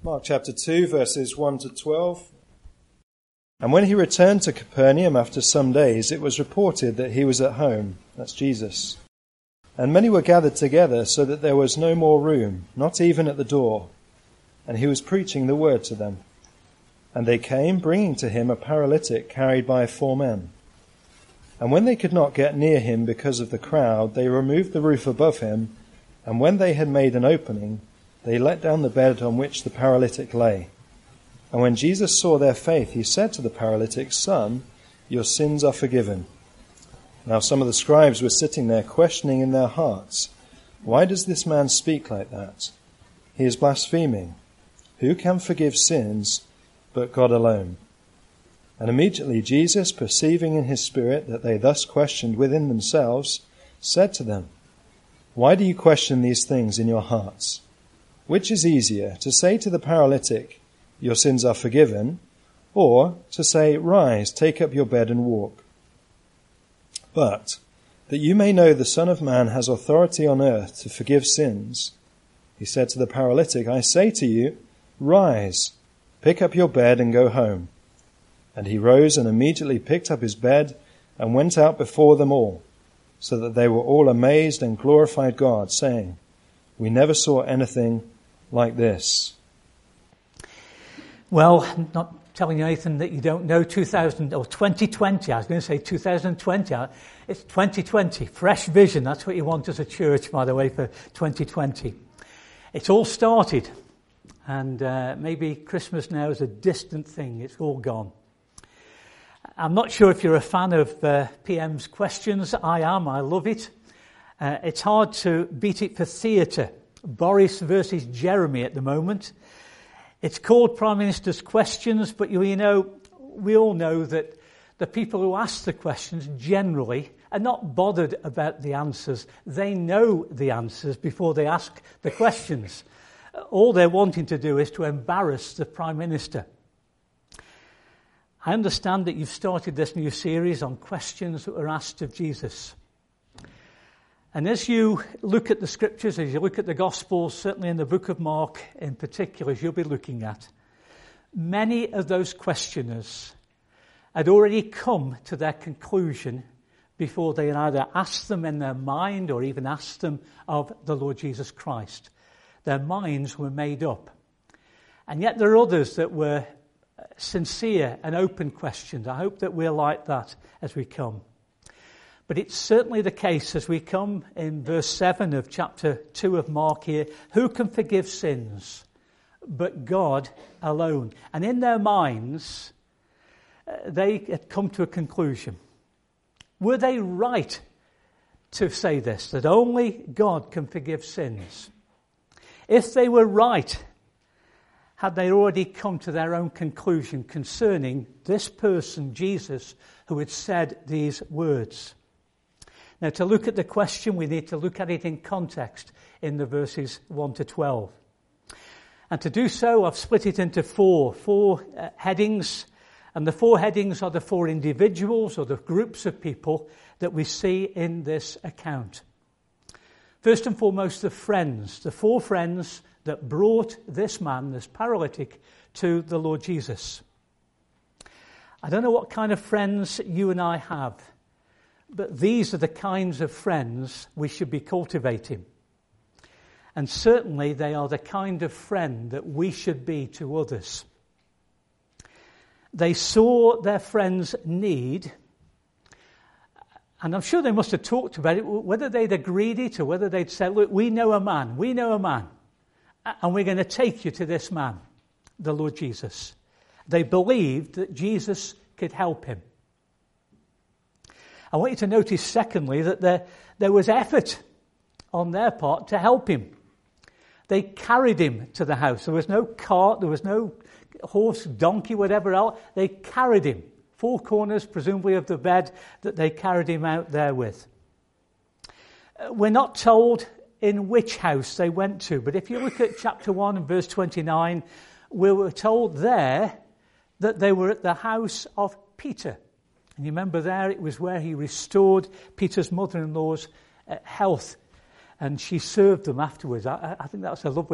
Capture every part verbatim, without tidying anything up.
Mark chapter two, verses one to twelve. And when he returned to Capernaum after some days, it was reported that he was at home. That's Jesus. And many were gathered together, so that there was no more room, not even at the door. And he was preaching the word to them. And they came, bringing to him a paralytic carried by four men. And when they could not get near him because of the crowd, they removed the roof above him, and when they had made an opening, they let down the bed on which the paralytic lay. And when Jesus saw their faith, he said to the paralytic, "Son, your sins are forgiven." Now some of the scribes were sitting there, questioning in their hearts, "Why does this man speak like that? He is blaspheming. Who can forgive sins but God alone?" And immediately Jesus, perceiving in his spirit that they thus questioned within themselves, said to them, "Why do you question these things in your hearts? Which is easier, to say to the paralytic, 'Your sins are forgiven,' or to say, 'Rise, take up your bed and walk'? But that you may know the Son of Man has authority on earth to forgive sins," he said to the paralytic, "I say to you, rise, pick up your bed and go home." And he rose and immediately picked up his bed and went out before them all, so that they were all amazed and glorified God, saying, "We never saw anything like this." Well, I'm not telling you anything that you don't know. two thousand or twenty twenty, I was going to say two thousand twenty. It's twenty twenty, fresh vision. That's what you want as a church, by the way, for twenty twenty. It's all started, and uh, maybe Christmas now is a distant thing. It's all gone. I'm not sure if you're a fan of uh, P M's questions. I am. I love it. Uh, it's hard to beat it for theatre. Boris versus Jeremy at the moment. It's called Prime Minister's Questions, but you, you know, we all know that the people who ask the questions generally are not bothered about the answers. They know the answers before they ask the questions. All they're wanting to do is to embarrass the Prime Minister. I understand that you've started this new series on questions that were asked of Jesus. And as you look at the scriptures, as you look at the Gospels, certainly in the book of Mark in particular, as you'll be looking at, many of those questioners had already come to their conclusion before they had either asked them in their mind or even asked them of the Lord Jesus Christ. Their minds were made up. And yet there are others that were sincere and open questions. I hope that we're like that as we come. But it's certainly the case as we come in verse seven of chapter two of Mark here. Who can forgive sins but God alone? And in their minds, uh, they had come to a conclusion. Were they right to say this, that only God can forgive sins? If they were right, had they already come to their own conclusion concerning this person, Jesus, who had said these words? Now, to look at the question, we need to look at it in context in the verses one to twelve. And to do so, I've split it into four, four uh, headings. And the four headings are the four individuals or the groups of people that we see in this account. First and foremost, the friends, the four friends that brought this man, this paralytic, to the Lord Jesus. I don't know what kind of friends you and I have, but these are the kinds of friends we should be cultivating. And certainly they are the kind of friend that we should be to others. They saw their friend's need, and I'm sure they must have talked about it, whether they'd agreed it or whether they'd said, look, we know a man, we know a man, and we're going to take you to this man, the Lord Jesus. They believed that Jesus could help him. I want you to notice, secondly, that there, there was effort on their part to help him. They carried him to the house. There was no cart, there was no horse, donkey, whatever else. They carried him. Four corners, presumably, of the bed that they carried him out there with. We're not told in which house they went to, but if you look at chapter one and verse twenty-nine, we were told there that they were at the house of Peter. And you remember there, it was where he restored Peter's mother-in-law's uh, health, and she served them afterwards. I, I think that's a lovely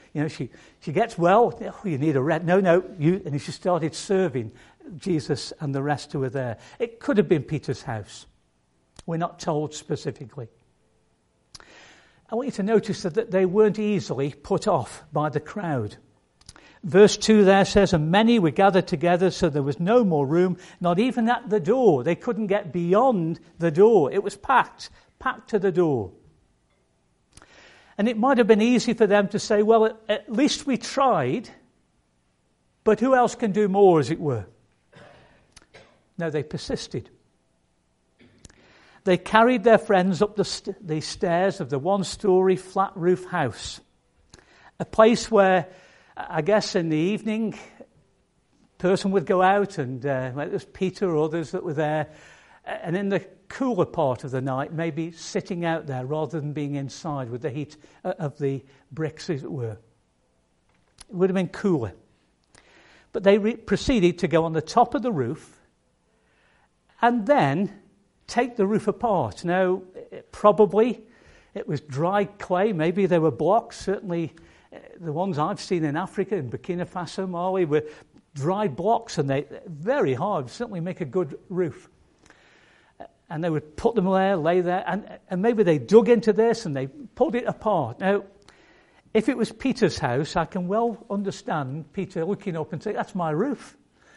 You know, she, she gets well. Oh, you need a rest. No, no. You, and she started serving Jesus and the rest who were there. It could have been Peter's house. We're not told specifically. I want you to notice that they weren't easily put off by the crowd. Verse two there says, and many were gathered together, so there was no more room, not even at the door. They couldn't get beyond the door. It was packed, packed to the door. And it might have been easy for them to say, well, at, at least we tried, but who else can do more, as it were? No, they persisted. They carried their friends up the, st- the stairs of the one-story flat-roof house, a place where, I guess in the evening, a person would go out, and uh, well, it was Peter or others that were there, and in the cooler part of the night, maybe sitting out there rather than being inside with the heat of the bricks, as it were. It would have been cooler. But they re- proceeded to go on the top of the roof and then take the roof apart. Now, it, probably it was dry clay, maybe there were blocks, certainly uh, the ones I've seen in Africa, in Burkina Faso, Mali, were dry blocks, and they very hard, certainly make a good roof. And they would put them there, lay there, and, and maybe they dug into this and they pulled it apart. Now, if it was Peter's house, I can well understand Peter looking up and saying, that's my roof.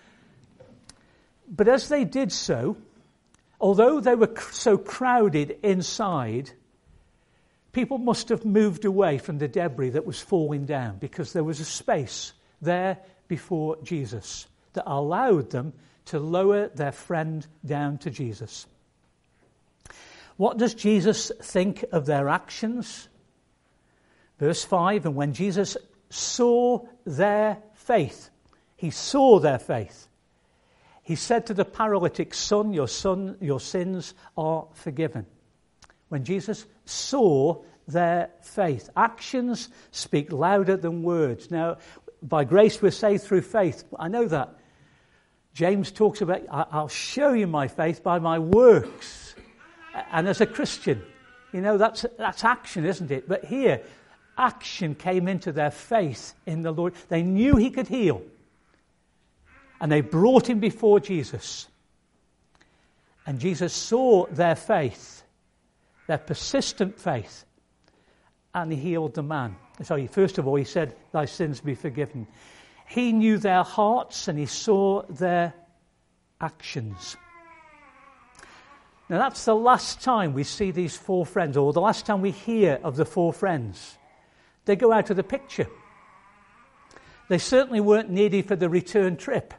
But as they did so, although they were cr- so crowded inside, people must have moved away from the debris that was falling down, because there was a space there before Jesus that allowed them to lower their friend down to Jesus. What does Jesus think of their actions? Verse five, and when Jesus saw their faith, he saw their faith. He said to the paralytic, son, your son, your sins are forgiven. When Jesus saw their faith. Actions speak louder than words. Now, by grace we're saved through faith. I know that. James talks about, I'll show you my faith by my works. And as a Christian, you know, that's that's action, isn't it? But here, action came into their faith in the Lord. They knew he could heal. And they brought him before Jesus. And Jesus saw their faith, their persistent faith, and he healed the man. Sorry, first of all, he said, thy sins be forgiven. He knew their hearts and he saw their actions. Now, that's the last time we see these four friends, or the last time we hear of the four friends. They go out of the picture. They certainly weren't needed for the return trip.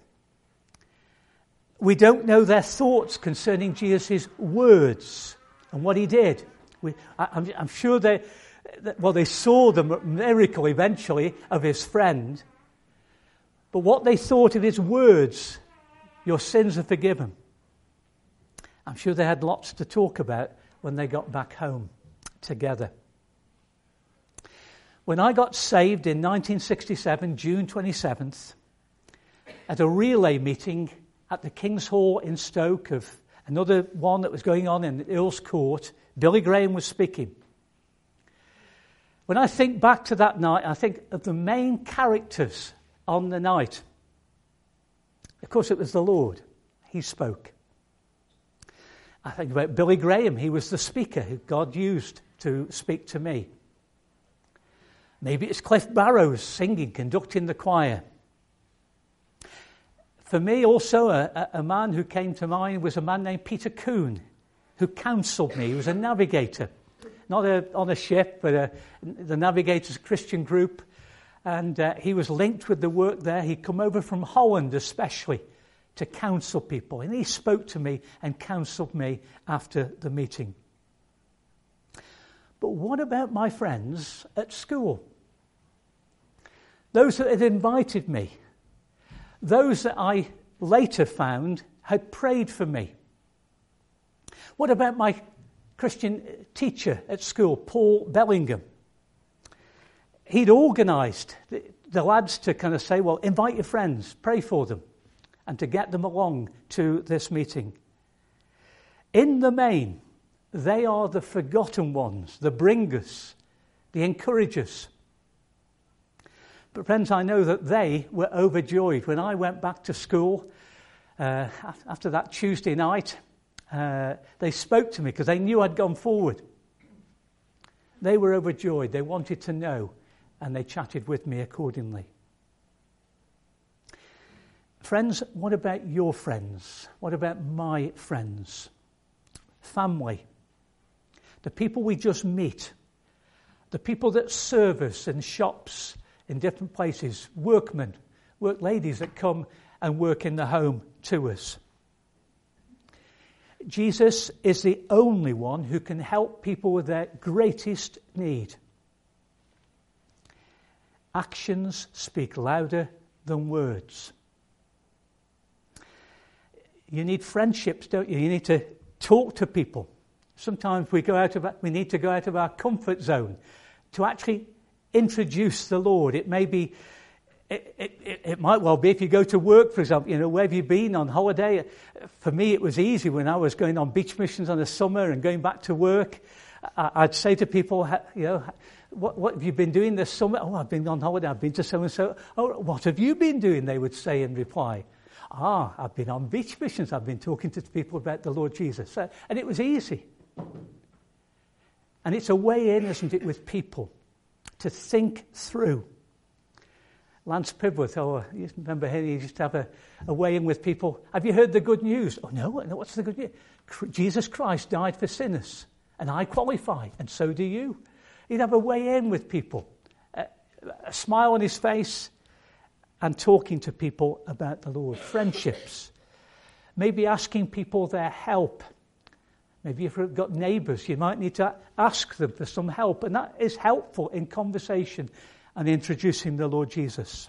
We don't know their thoughts concerning Jesus' words and what he did. We, I, I'm, I'm sure they, well, they saw the miracle eventually of his friend, but what they thought of his words, your sins are forgiven. I'm sure they had lots to talk about when they got back home together. When I got saved in nineteen sixty-seven, June twenty-seventh, at a relay meeting at the King's Hall in Stoke, of another one that was going on in Earl's Court, Billy Graham was speaking. When I think back to that night, I think of the main characters on the night. Of course, it was the Lord. He spoke. I think about Billy Graham. He was the speaker who God used to speak to me. Maybe it's Cliff Barrows singing, conducting the choir. For me also, a, a man who came to mind was a man named Peter Kuhn, who counselled me. He was a navigator, not a, on a ship, but a, the Navigators Christian group. And uh, he was linked with the work there. He'd come over from Holland especially to counsel people. And he spoke to me and counselled me after the meeting. But what about my friends at school? Those that had invited me. Those that I later found had prayed for me. What about my Christian teacher at school, Paul Bellingham? He'd organised the, the lads to kind of say, well, invite your friends, pray for them, and to get them along to this meeting. In the main, they are the forgotten ones, the bringers, the encouragers. But friends, I know that they were overjoyed. When I went back to school uh, after that Tuesday night, uh, they spoke to me because they knew I'd gone forward. They were overjoyed. They wanted to know, and they chatted with me accordingly. Friends, what about your friends? What about my friends? Family. The people we just meet. The people that serve us in shops, in different places. Workmen, work ladies that come and work in the home to us. Jesus is the only one who can help people with their greatest need. Actions speak louder than words. You need friendships, don't you? You need to talk to people. Sometimes we go out of we need to go out of our comfort zone to actually introduce the Lord. It may be, it, it, it might well be if you go to work, for example, you know, where have you been on holiday? For me, it was easy when I was going on beach missions in the summer and going back to work. I'd say to people, you know, what, what have you been doing this summer? Oh, I've been on holiday. I've been to so-and-so. Oh, what have you been doing? They would say in reply. Ah, I've been on beach missions. I've been talking to people about the Lord Jesus. And it was easy. And it's a way in, isn't it, with people to think through. Lance Pibworth, oh, you remember him, he used to have a, a way in with people. Have you heard the good news? Oh, no, no, what's the good news? Jesus Christ died for sinners, and I qualify, and so do you. He'd have a way in with people, a, a smile on his face, and talking to people about the Lord. Friendships. Maybe asking people their help. Maybe if you've got neighbours, you might need to ask them for some help. And that is helpful in conversation and introducing the Lord Jesus.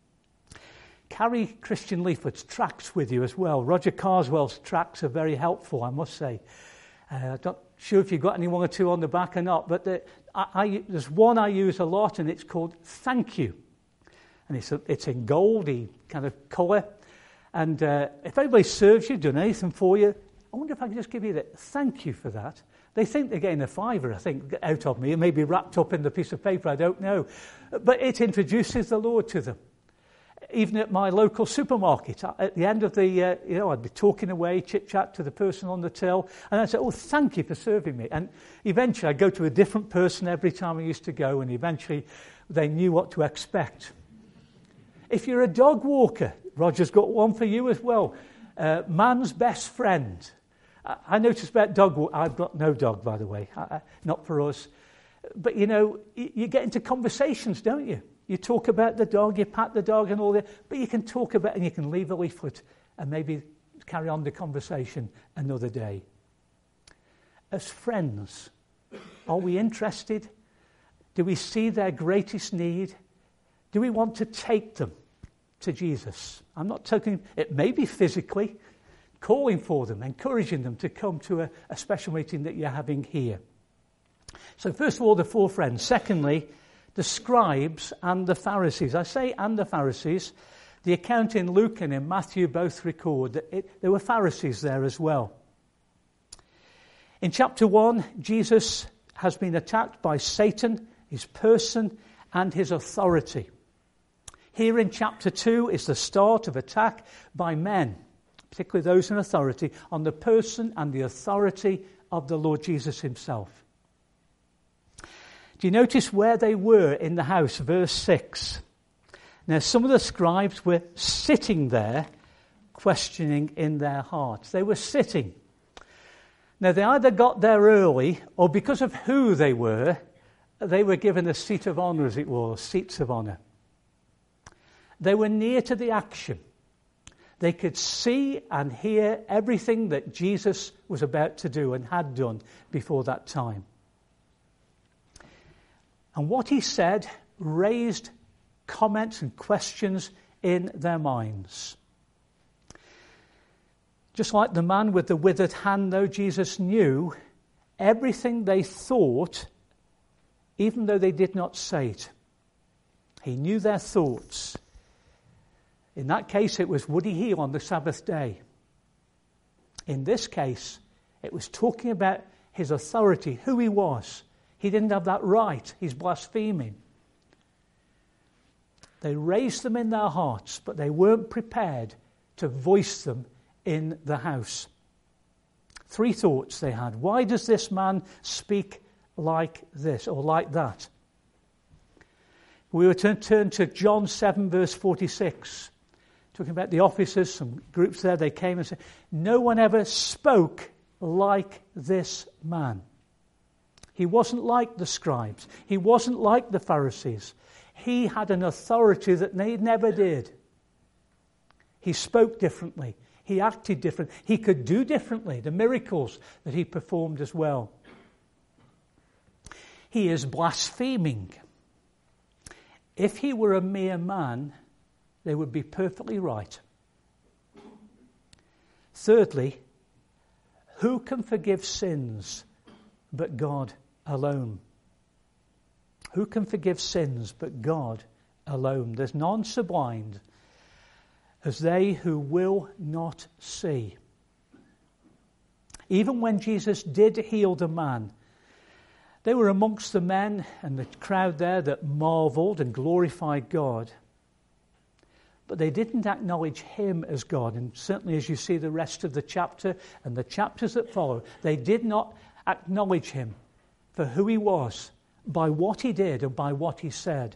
Carry Christian leaflets, tracts with you as well. Roger Carswell's tracts are very helpful, I must say. Uh, I'm not sure if you've got any one or two on the back or not, but the, I, I, there's one I use a lot, and it's called Thank You. And it's, a, it's in goldy kind of colour. And uh, if anybody serves you, done anything for you, I wonder if I can just give you that. Thank you for that. They think they're getting a fiver, I think, out of me. It may be wrapped up in the piece of paper, I don't know. But it introduces the Lord to them. Even at my local supermarket, at the end of the, uh, you know, I'd be talking away, chit-chat to the person on the till, and I'd say, oh, thank you for serving me. And eventually I'd go to a different person every time I used to go, and eventually they knew what to expect. If you're a dog walker, Roger's got one for you as well. Uh, man's best friend. I, I noticed about dog walk. I've got no dog, by the way, I, I, not for us. But, you know, you, you get into conversations, don't you? You talk about the dog, you pat the dog and all that, but you can talk about and you can leave a leaflet and maybe carry on the conversation another day. As friends, are we interested? Do we see their greatest need? Do we want to take them to Jesus? I'm not talking, it may be physically, calling for them, encouraging them to come to a, a special meeting that you're having here. So first of all, the four friends. Secondly, the scribes and the Pharisees. I say and the Pharisees. The account in Luke and in Matthew both record that it, there were Pharisees there as well. In chapter one, Jesus has been attacked by Satan, his person, and his authority. Here in chapter two is the start of attack by men, particularly those in authority, on the person and the authority of the Lord Jesus himself. Do you notice where they were in the house? Verse six. Now, some of the scribes were sitting there, questioning in their hearts. They were sitting. Now, they either got there early, or because of who they were, they were given a seat of honour, as it were, seats of honour. They were near to the action. They could see and hear everything that Jesus was about to do and had done before that time. And what he said raised comments and questions in their minds. Just like the man with the withered hand, though, Jesus knew everything they thought, even though they did not say it. He knew their thoughts. In that case, it was, would he heal on the Sabbath day? In this case, it was talking about his authority, who he was. He didn't have that right. He's blaspheming. They raised them in their hearts, but they weren't prepared to voice them in the house. Three thoughts they had. Why does this man speak like this or like that? We were to turn to John seven, verse forty-six. Talking about the officers, some groups there, they came and said, no one ever spoke like this man. He wasn't like the scribes. He wasn't like the Pharisees. He had an authority that they never did. He spoke differently. He acted different. He could do differently. The miracles that he performed as well. He is blaspheming. If he were a mere man, they would be perfectly right. Thirdly, who can forgive sins but God alone? Who can forgive sins but God alone? There's none so blind as they who will not see. Even when Jesus did heal the man, they were amongst the men and the crowd there that marveled and glorified God. But they didn't acknowledge him as God. And certainly as you see the rest of the chapter and the chapters that follow, they did not acknowledge him for who he was, by what he did and by what he said.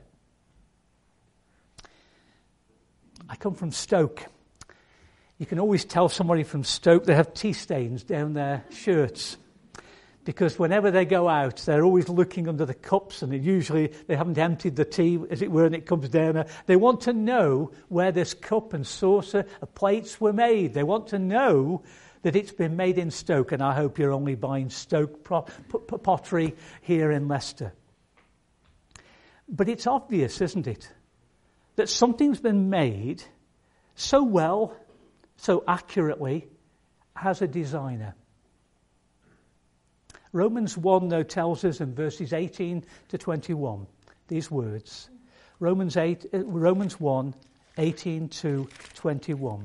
I come from Stoke. You can always tell somebody from Stoke they have tea stains down their shirts. Because whenever they go out, they're always looking under the cups, and usually they haven't emptied the tea, as it were, and it comes down. They want to know where this cup and saucer of plates were made. They want to know that it's been made in Stoke, and I hope you're only buying Stoke pottery here in Leicester. But it's obvious, isn't it, that something's been made so well, so accurately, as a designer. Romans one, though, tells us in verses eighteen to twenty-one these words. Romans eight, Romans one, eighteen to twenty-one.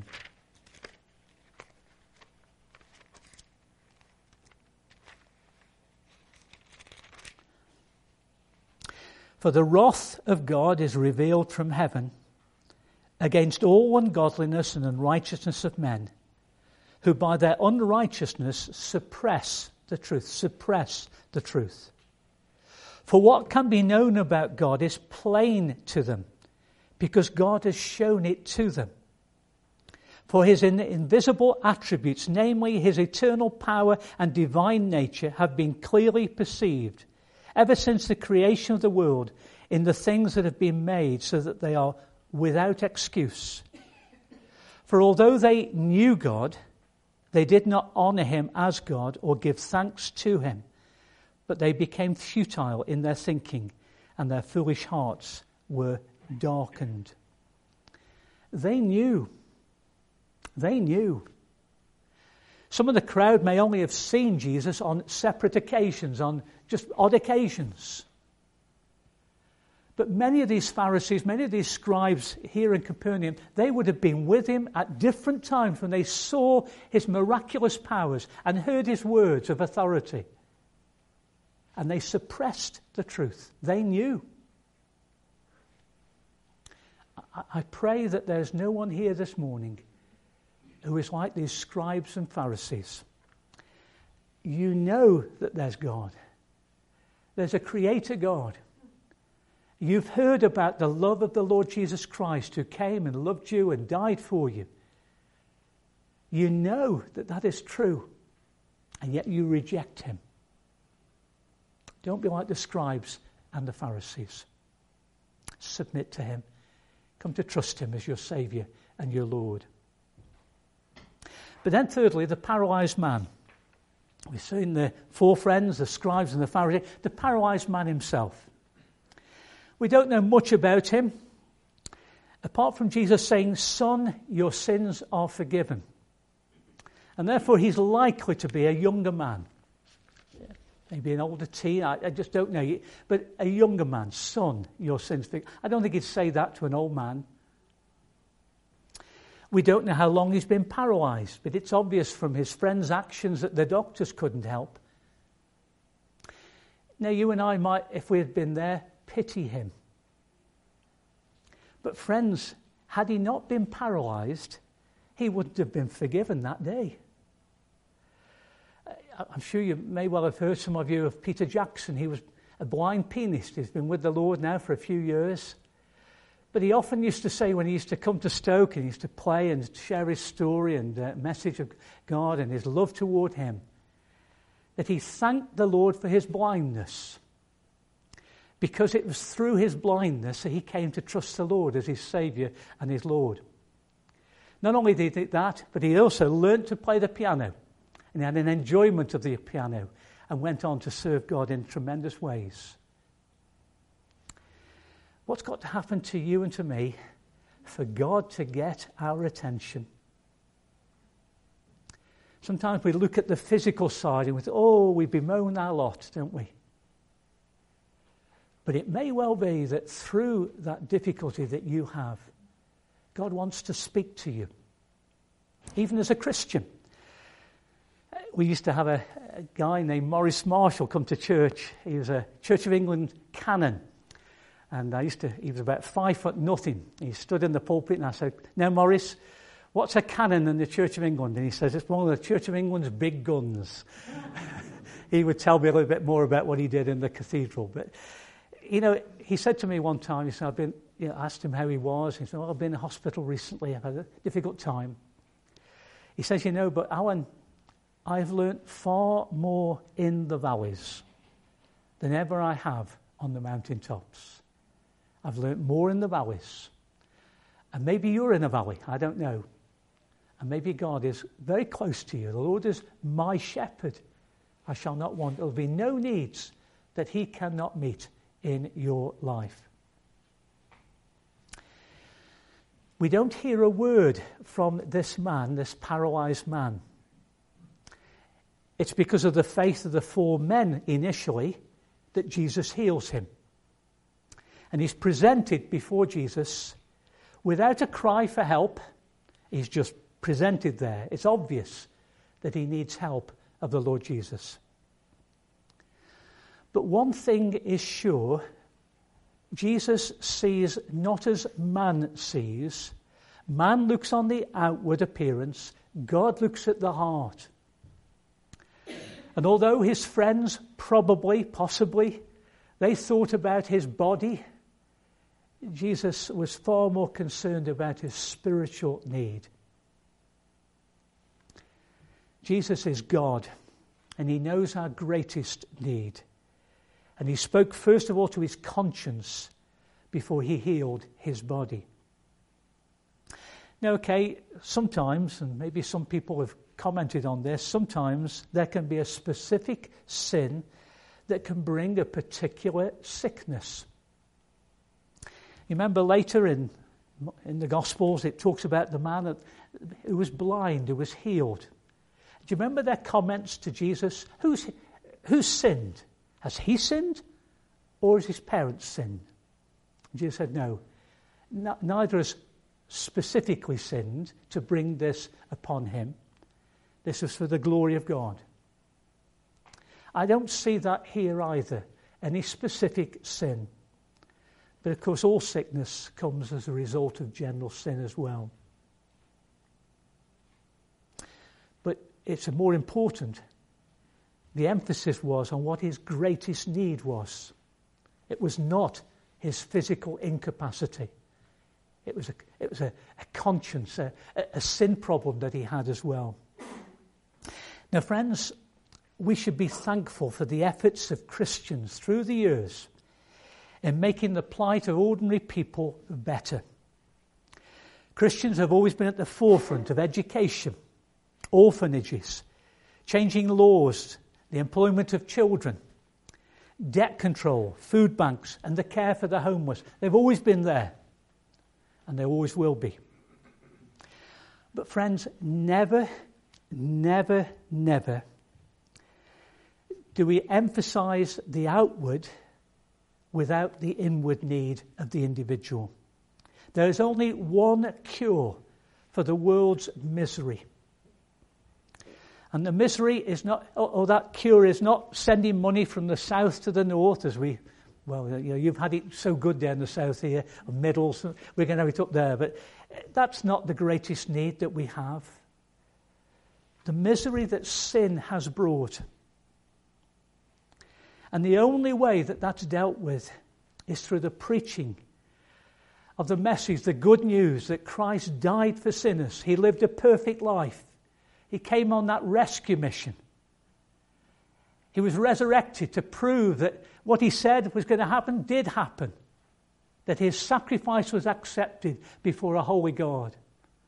For the wrath of God is revealed from heaven against all ungodliness and unrighteousness of men, who by their unrighteousness suppress the truth, suppress the truth. For what can be known about God is plain to them, because God has shown it to them. For his invisible attributes, namely his eternal power and divine nature, have been clearly perceived ever since the creation of the world in the things that have been made, so that they are without excuse. For although they knew God, they did not honor him as God or give thanks to him, but they became futile in their thinking, and their foolish hearts were darkened. They knew. They knew. Some of the crowd may only have seen Jesus on separate occasions, on just odd occasions. But many of these Pharisees, many of these scribes here in Capernaum, they would have been with him at different times when they saw his miraculous powers and heard his words of authority. And they suppressed the truth. They knew. I pray that there's no one here this morning who is like these scribes and Pharisees. You know that there's God. There's a creator God. You've heard about the love of the Lord Jesus Christ, who came and loved you and died for you. You know that that is true, and yet you reject him. Don't be like the scribes and the Pharisees. Submit to him. Come to trust him as your Saviour and your Lord. But then thirdly, the paralysed man. We've seen the four friends, the scribes and the Pharisees, the paralysed man himself. We don't know much about him, apart from Jesus saying, "Son, your sins are forgiven." And therefore he's likely to be a younger man. Maybe an older teen, I, I just don't know. But a younger man, "Son, your sins forgiven." I don't think he'd say that to an old man. We don't know how long he's been paralysed, but it's obvious from his friends' actions that the doctors couldn't help. Now, you and I might, if we had been there, pity him. But friends, had he not been paralyzed, he wouldn't have been forgiven that day. I'm sure you may well have heard, some of you, of Peter Jackson. He was a blind pianist. He's been with the Lord now for a few years. But he often used to say, when he used to come to Stoke and he used to play and share his story and uh, message of God and his love toward him, that he thanked the Lord for his blindness, because it was through his blindness that he came to trust the Lord as his Saviour and his Lord. Not only did he do that, but he also learnt to play the piano, and he had an enjoyment of the piano and went on to serve God in tremendous ways. What's got to happen to you and to me for God to get our attention? Sometimes we look at the physical side and we think, oh, we bemoan our lot, don't we? But it may well be that through that difficulty that you have, God wants to speak to you, even as a Christian. We used to have a, a guy named Maurice Marshall come to church. He was a Church of England canon. And I used to, he was about five foot nothing. He stood in the pulpit and I said, now Maurice, what's a canon in the Church of England? And he says, it's one of the Church of England's big guns. He would tell me a little bit more about what he did in the cathedral. But, you know, he said to me one time, he said, I've been, you know, asked him how he was. He said, well, I've been in hospital recently. I've had a difficult time. He says, you know, but Alan, I've learnt far more in the valleys than ever I have on the mountaintops. I've learnt more in the valleys. And maybe you're in a valley, I don't know. And maybe God is very close to you. The Lord is my shepherd. I shall not want. There will be no needs that he cannot meet in your life. We don't hear a word from this man, this paralyzed man. It's because of the faith of the four men initially that Jesus heals him. And he's presented before Jesus without a cry for help. He's just presented there. It's obvious that he needs help of the Lord Jesus. But one thing is sure, Jesus sees not as man sees. Man looks on the outward appearance. God looks at the heart. And although his friends probably, possibly, they thought about his body, Jesus was far more concerned about his spiritual need. Jesus is God, and he knows our greatest need. And he spoke first of all to his conscience before he healed his body. Now, okay, sometimes, and maybe some people have commented on this, sometimes there can be a specific sin that can bring a particular sickness. You remember later in, in the Gospels, it talks about the man that, who was blind, who was healed. Do you remember their comments to Jesus? Who's, who's sinned? Has he sinned, or has his parents sinned? And Jesus said, no, n- neither has specifically sinned to bring this upon him. This was for the glory of God. I don't see that here either, any specific sin. But of course, all sickness comes as a result of general sin as well. But it's more important. The emphasis was on what his greatest need was. It was not his physical incapacity. It was a, it was a, a conscience, a, a sin problem that he had as well. Now, friends, we should be thankful for the efforts of Christians through the years in making the plight of ordinary people better. Christians have always been at the forefront of education, orphanages, changing laws, the employment of children, debt control, food banks, and the care for the homeless. They've always been there, and they always will be. But friends, never, never, never do we emphasize the outward without the inward need of the individual. There is only one cure for the world's misery. And the misery is not, or that cure is not sending money from the south to the north, as we well, you know, you've had it so good down the south here, or middle, so we're going to have it up there. But that's not the greatest need that we have. The misery that sin has brought. And the only way that that's dealt with is through the preaching of the message, the good news that Christ died for sinners. He lived a perfect life. He came on that rescue mission. He was resurrected to prove that what he said was going to happen did happen. That his sacrifice was accepted before a holy God.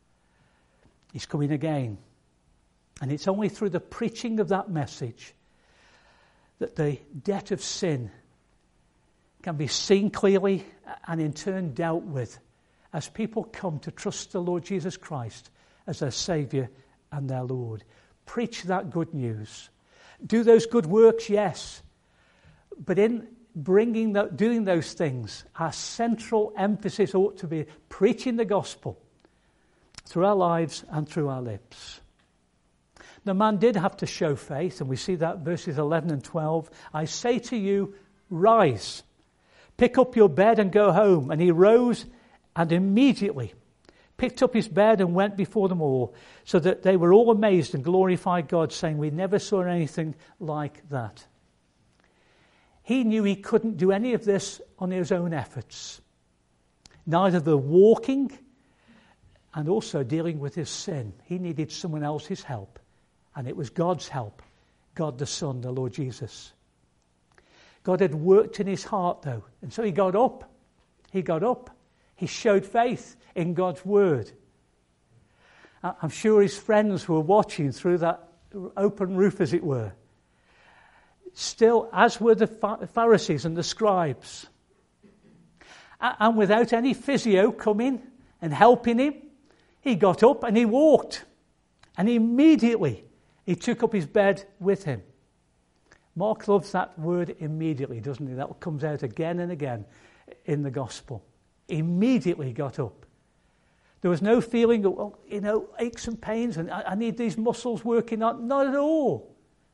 He's coming again. And it's only through the preaching of that message that the debt of sin can be seen clearly and in turn dealt with as people come to trust the Lord Jesus Christ as their Saviour and their Lord. Preach that good news. Do those good works, yes. But in bringing that, doing those things, our central emphasis ought to be preaching the gospel through our lives and through our lips. The man did have to show faith, and we see that verses eleven and twelve. I say to you, rise, pick up your bed and go home. And he rose and immediately picked up his bed and went before them all, so that they were all amazed and glorified God, saying, we never saw anything like that. He knew he couldn't do any of this on his own efforts. Neither the walking and also dealing with his sin. He needed someone else's help. And it was God's help, God the Son, the Lord Jesus. God had worked in his heart, though, and so he got up. He got up. He showed faith in God's word. I'm sure his friends were watching through that open roof, as it were. Still, as were the Pharisees and the scribes. And without any physio coming and helping him, he got up and he walked. And immediately he took up his bed with him. Mark loves that word immediately, doesn't he? That comes out again and again in the gospel. Immediately got up. There was no feeling of, oh, you know, aches and pains and I, I need these muscles working on. Not at all.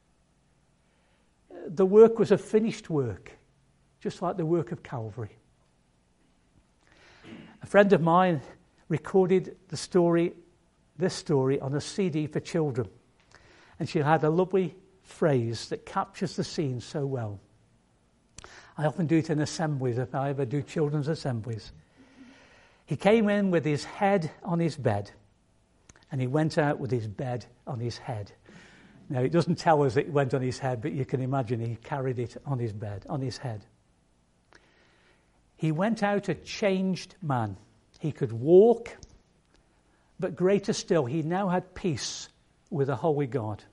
The work was a finished work, just like the work of Calvary. A friend of mine recorded the story, this story, on a C D for children. And she had a lovely phrase that captures the scene so well. I often do it in assemblies, if I ever do children's assemblies. He came in with his head on his bed, and he went out with his bed on his head. Now, it doesn't tell us it went on his head, but you can imagine he carried it on his bed, on his head. He went out a changed man. He could walk, but greater still, he now had peace with a holy God.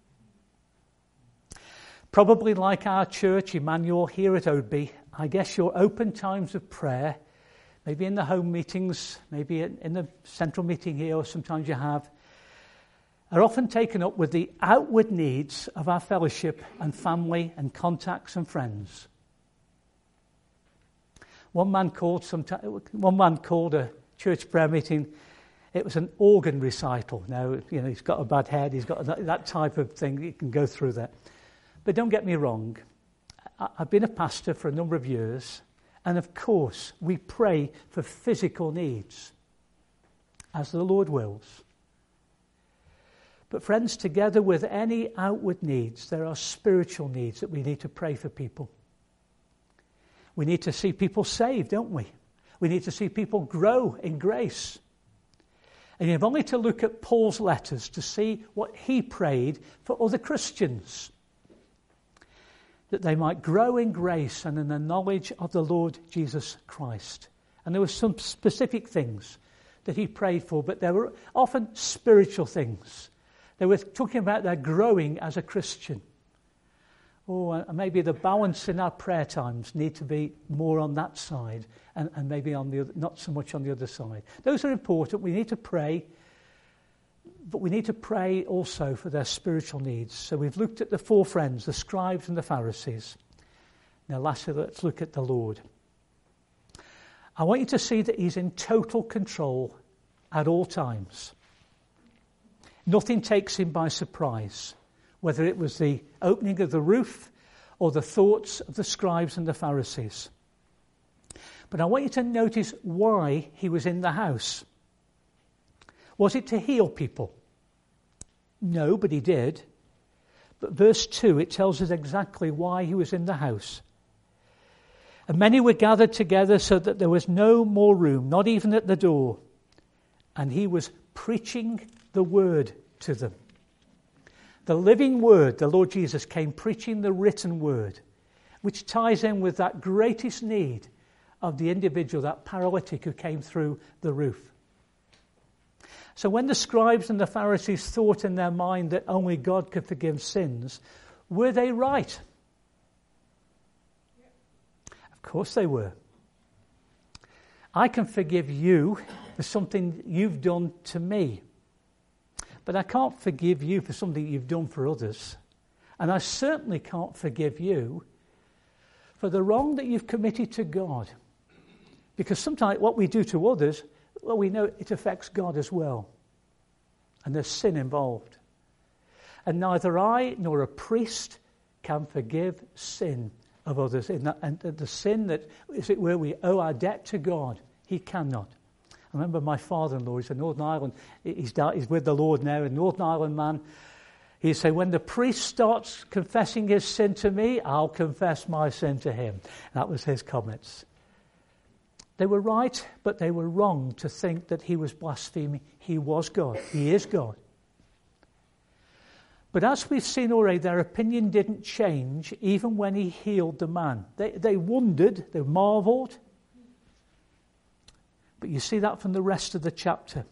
Probably like our church, Emmanuel, here at Oadby, I guess your open times of prayer, maybe in the home meetings, maybe in the central meeting here, or sometimes you have, are often taken up with the outward needs of our fellowship and family and contacts and friends. One man called some t- one man called a church prayer meeting, it was an organ recital. Now, you know, he's got a bad head, he's got that, that type of thing, you can go through that. But don't get me wrong, I, I've been a pastor for a number of years, and of course, we pray for physical needs, as the Lord wills. But friends, together with any outward needs, there are spiritual needs that we need to pray for people. We need to see people saved, don't we? We need to see people grow in grace. And you have only to look at Paul's letters to see what he prayed for other Christians. That they might grow in grace and in the knowledge of the Lord Jesus Christ. And there were some specific things that he prayed for, but there were often spiritual things. They were talking about their growing as a Christian. Oh, and maybe the balance in our prayer times need to be more on that side and, and maybe on the other, not so much on the other side. Those are important. We need to pray, but we need to pray also for their spiritual needs. So we've looked at the four friends, the scribes and the Pharisees. Now lastly, let's look at the Lord. I want you to see that he's in total control at all times. Nothing takes him by surprise, whether it was the opening of the roof or the thoughts of the scribes and the Pharisees. But I want you to notice why he was in the house. Was it to heal people? No, but he did. But verse two, it tells us exactly why he was in the house. And many were gathered together so that there was no more room, not even at the door. And he was preaching the word to them. The living word, the Lord Jesus came preaching the written word, which ties in with that greatest need of the individual, that paralytic who came through the roof. So when the scribes and the Pharisees thought in their mind that only God could forgive sins, were they right? Of course they were. I can forgive you for something you've done to me. But I can't forgive you for something you've done for others. And I certainly can't forgive you for the wrong that you've committed to God. Because sometimes what we do to others, well, we know it affects God as well. And there's sin involved. And neither I nor a priest can forgive sin of others. In that, and the sin that, is it where we owe our debt to God, he cannot. I remember my father-in-law, he's in Northern Ireland, he's, he's with the Lord now, a Northern Ireland man. He'd say, when the priest starts confessing his sin to me, I'll confess my sin to him. That was his comments. They were right, but they were wrong to think that he was blaspheming. He was God. He is God. But as we've seen already, their opinion didn't change even when he healed the man. They, they wondered, they marveled. But you see that from the rest of the chapter.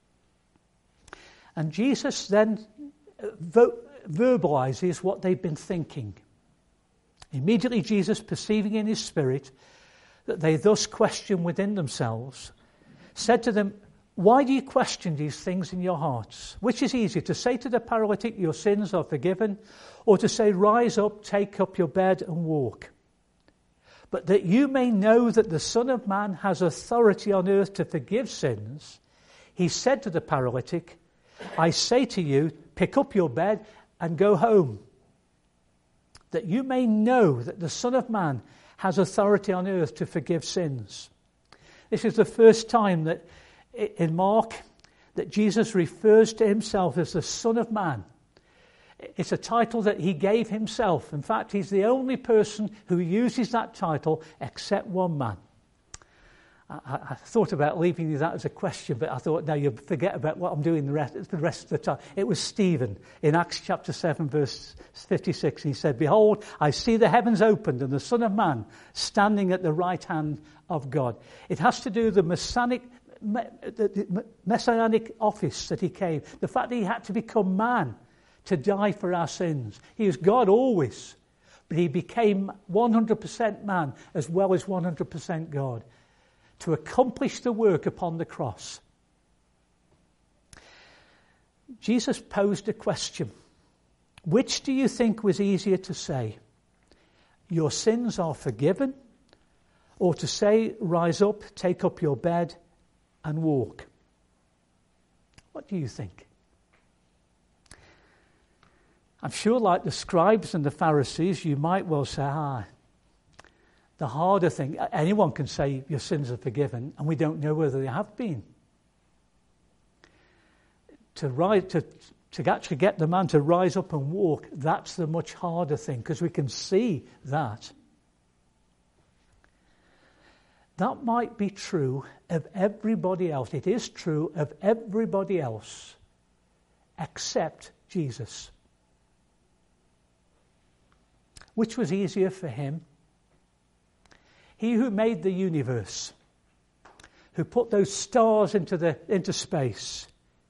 And Jesus then vo- verbalizes what they've been thinking. Immediately Jesus, perceiving in his spirit that they thus question within themselves, said to them, why do you question these things in your hearts? Which is easier, to say to the paralytic, your sins are forgiven, or to say, rise up, take up your bed and walk? But that you may know that the Son of Man has authority on earth to forgive sins, he said to the paralytic, I say to you, pick up your bed and go home. That you may know that the Son of Man has authority on earth to forgive sins. This is the first time that in Mark that Jesus refers to himself as the Son of Man. It's a title that he gave himself. In fact, he's the only person who uses that title except one man. I, I thought about leaving you that as a question, but I thought, no, you'll forget about what I'm doing the rest, the rest of the time. It was Stephen in Acts chapter seven, verse fifty-six. He said, behold, I see the heavens opened and the Son of Man standing at the right hand of God. It has to do with the messianic, the messianic office that he came. The fact that he had to become man to die for our sins. He is God always, but he became one hundred percent man as well as one hundred percent God to accomplish the work upon the cross. Jesus posed a question. Which do you think was easier to say? Your sins are forgiven, or to say, rise up, take up your bed and walk? What do you think? I'm sure, like the scribes and the Pharisees, you might well say, ah, the harder thing, anyone can say your sins are forgiven, and we don't know whether they have been. To rise, to, to actually get the man to rise up and walk, that's the much harder thing, because we can see that. That might be true of everybody else. It is true of everybody else except Jesus. Which was easier for him? He who made the universe, who put those stars into the into space.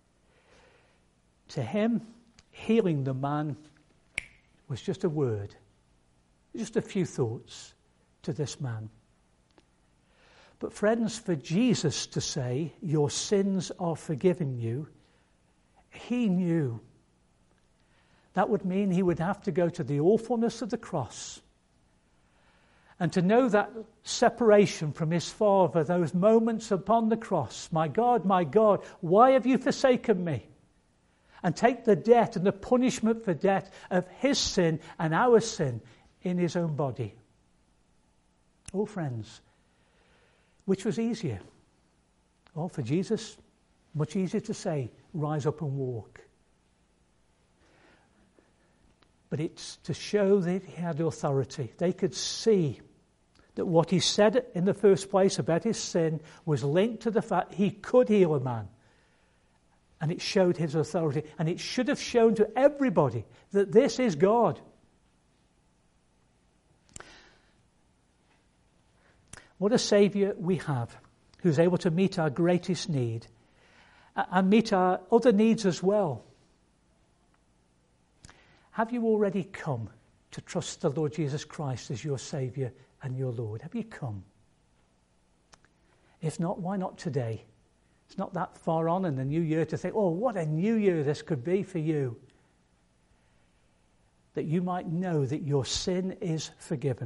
To him, healing the man was just a word, just a few thoughts to this man. But friends, for Jesus to say, your sins are forgiven you, he knew. That would mean he would have to go to the awfulness of the cross. And to know that separation from his Father, those moments upon the cross, my God, my God, why have you forsaken me? And take the debt and the punishment for debt of his sin and our sin in his own body. Oh, friends, which was easier? Well, for Jesus, much easier to say, rise up and walk. But it's to show that he had authority. They could see that what he said in the first place about his sin was linked to the fact he could heal a man. And it showed his authority. And it should have shown to everybody that this is God. What a Saviour we have, who's able to meet our greatest need and meet our other needs as well. Have you already come to trust the Lord Jesus Christ as your Saviour and your Lord? Have you come? If not, why not today? It's not that far on in the new year to think, oh, what a new year this could be for you. That you might know that your sin is forgiven.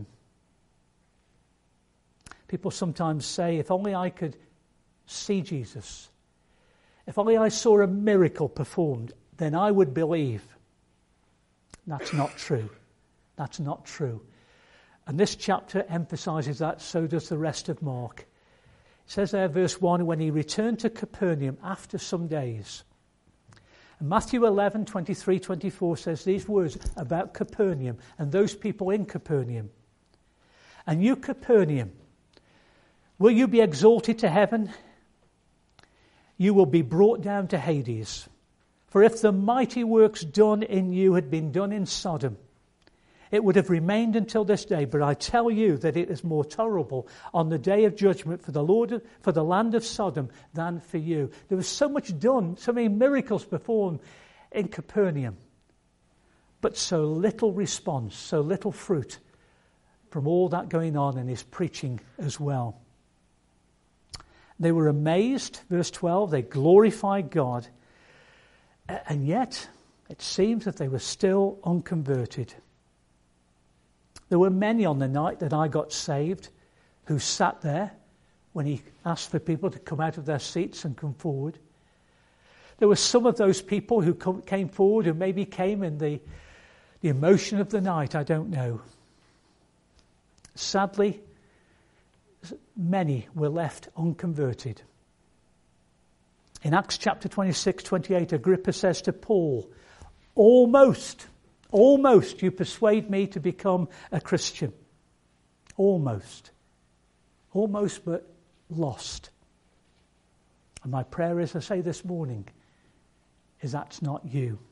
People sometimes say, if only I could see Jesus, if only I saw a miracle performed, then I would believe. That's not true. That's not true. And this chapter emphasizes that, so does the rest of Mark. It says there, verse one, when he returned to Capernaum after some days. And Matthew eleven, twenty-three, twenty-four says these words about Capernaum and those people in Capernaum. And you, Capernaum, will you be exalted to heaven? You will be brought down to Hades. For if the mighty works done in you had been done in Sodom, it would have remained until this day. But I tell you that it is more tolerable on the day of judgment for the Lord, for the land of Sodom than for you. There was so much done, so many miracles performed in Capernaum, but so little response, so little fruit from all that going on in his preaching as well. They were amazed, verse twelve, they glorified God, and yet it seems that they were still unconverted. There were many on the night that I got saved who sat there when he asked for people to come out of their seats and come forward. There were some of those people who come, came forward who maybe came in the, the emotion of the night, I don't know. Sadly, many were left unconverted. In Acts chapter twenty-six, twenty-eight, Agrippa says to Paul, almost, almost you persuade me to become a Christian. Almost. Almost, but lost. And my prayer is, I say this morning, is that's not you.